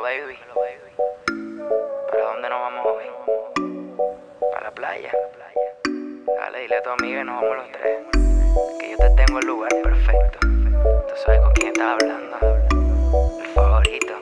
baby. ¿Para dónde nos vamos hoy? ¿Para la playa? Dale, dile a tu amiga y nos vamos los tres. Que yo te tengo el lugar perfecto. Tú sabes con quién estás hablando. El favorito.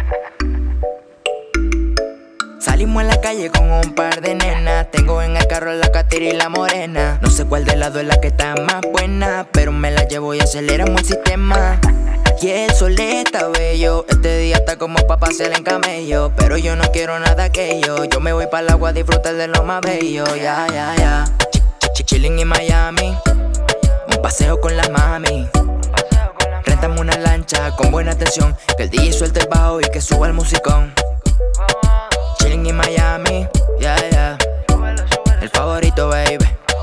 Salimos a la calle con un par de nenas. Tengo en el carro la Catira y la Morena. No sé cuál de lado es la que está más buena, pero me la llevo y aceleramos el sistema. Y el sol está bello, este día está como pa' pasear en camello. Pero yo no quiero nada aquello, yo me voy para el agua a disfrutar de lo más bello. Ya. Chilling en Miami, un paseo con las mami. Rentamos una lancha con buena atención, que el DJ suelte el bajo y que suba el musicón. Chilling en Miami, ya. El favorito, baby.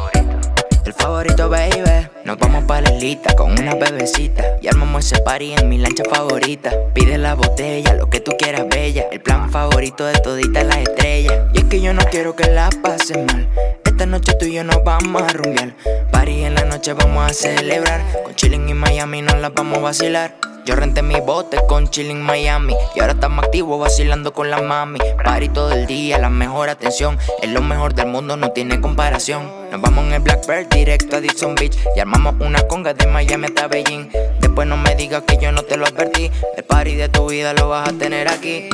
El favorito, baby. Nos vamos pa' la islita con una bebecita y armamos ese party en mi lancha favorita. Pide la botella, lo que tú quieras, bella. El plan favorito de toditas las estrellas. Y es que yo no quiero que la pases mal. Esta noche tú y yo nos vamos a rumbear. Party en la noche vamos a celebrar. Con Chilling en Miami nos las vamos a vacilar. Yo renté mi bote con Chilling Miami y ahora estamos activos vacilando con la mami. Party todo el día, la mejor atención. Es lo mejor del mundo, no tiene comparación. Nos vamos en el Blackbird directo a Dixon Beach y armamos una conga de Miami hasta Beijing. Después no me digas que yo no te lo advertí. El party de tu vida lo vas a tener aquí.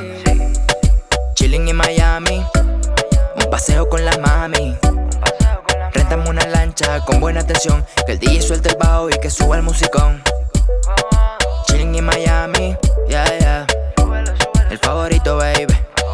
Chilling en Miami, un paseo con las mami. Rentamos una lancha con buena atención, que el DJ suelte el bajo y que suba el musicón. Chilling en Miami, ya. El favorito, baby.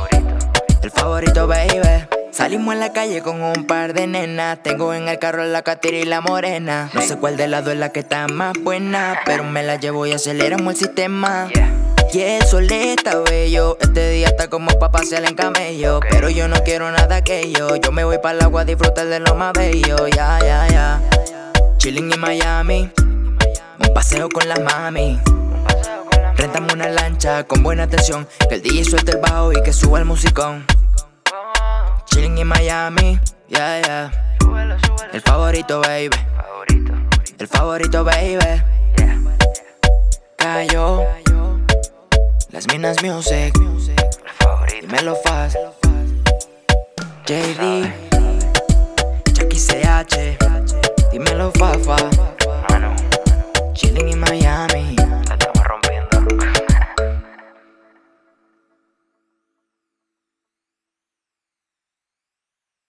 El favorito, baby. Salimos en la calle con un par de nenas. Tengo en el carro la Catira y la Morena. No sé cuál de lado es la que está más buena, pero me la llevo y aceleramos el sistema. Y el sol está bello, este día está como pa' pasear en camello. Pero yo no quiero nada aquello, yo me voy para el agua a disfrutar de lo más bello. Ya. Chilling en Miami, un paseo con las mami. Rentamos una lancha con buena atención, que el DJ suelte el bajo y que suba el musicón. Chilling en Miami, ya. El favorito, baby. El favorito, baby. Cayó Las Minas Music. Dímelo fast. JD, Jackie CH. Dímelo Fafa. Chilling en Miami.